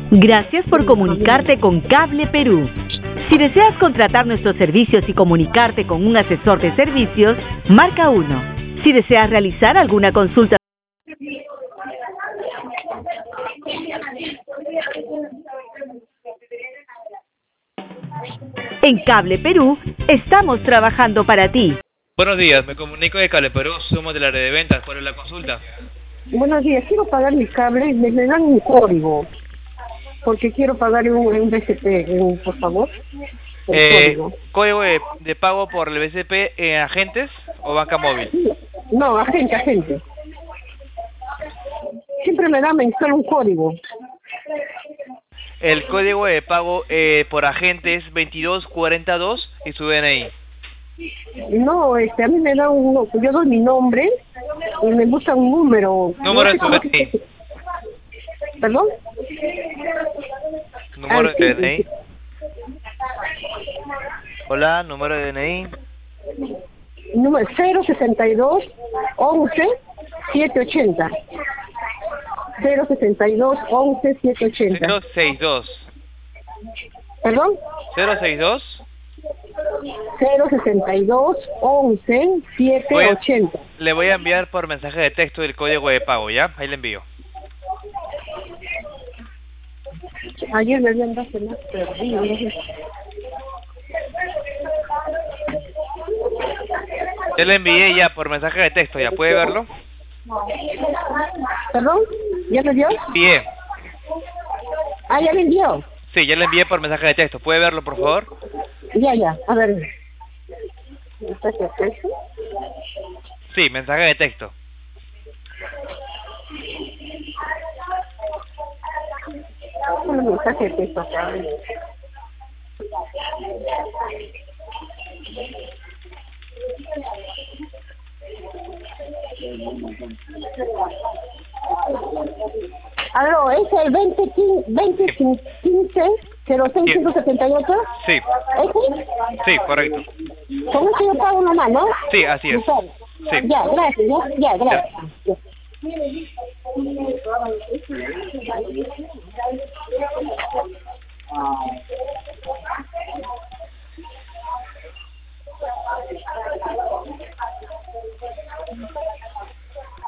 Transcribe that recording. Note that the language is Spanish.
Gracias por comunicarte con Cable Perú. Si deseas contratar nuestros servicios y comunicarte con un asesor de servicios, marca 1. Si deseas realizar alguna consulta, en Cable Perú estamos trabajando para ti. Buenos días, me comunico de Cable Perú, somos de la red de ventas. ¿Cuál es la consulta? Buenos días, quiero pagar mi cable, me dan un código, porque quiero pagar un BCP, por favor. ¿Código de pago por el BCP en agentes o banca móvil? No, agente. Siempre me da mensual un código. El código de pago por agente es 2242 y su DNI. No, a mí me da yo doy mi nombre y me busca un número. Número de su DNI. ¿Perdón? Número de DNI. Hola, número de DNI. Número 062 11 780. 062 11 780. 062. ¿Perdón? 062. 062 11 780. Le voy a enviar por mensaje de texto el código de pago, ¿ya? Ahí le envío. Ayer me habían dado más perdido. Ya le envié ya por mensaje de texto, ¿ya puede verlo? ¿Perdón? ¿Ya me dio? Envié. Ah, ¿ya me envió? Sí, ya le envié por mensaje de texto. ¿Puede verlo, por favor? Ya. A ver. ¿Mensaje de texto? Sí, mensaje de texto. Un mensaje de texto acá. Aló, ¿es el 2015 06578? Sí. ¿Ese? Sí, correcto. Con eso yo pago nomás, ¿no? Sí, así es. Sí. Ya, gracias, gracias.